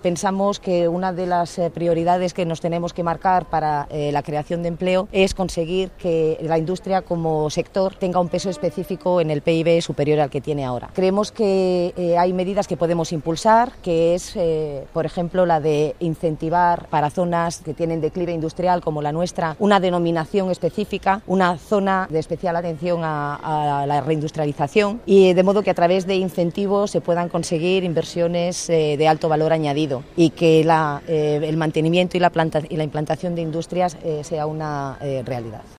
Pensamos que una de las prioridades que nos tenemos que marcar para la creación de empleo es conseguir que la industria como sector tenga un peso específico en el PIB superior al que tiene ahora. Creemos que hay medidas que podemos impulsar, que es, por ejemplo, la de incentivar para zonas que tienen declive industrial como la nuestra, una denominación específica, una zona de especial atención a la reindustrialización, y de modo que a través de incentivos se puedan conseguir inversiones de alto valor añadido y que el mantenimiento y la implantación de industrias sea una realidad.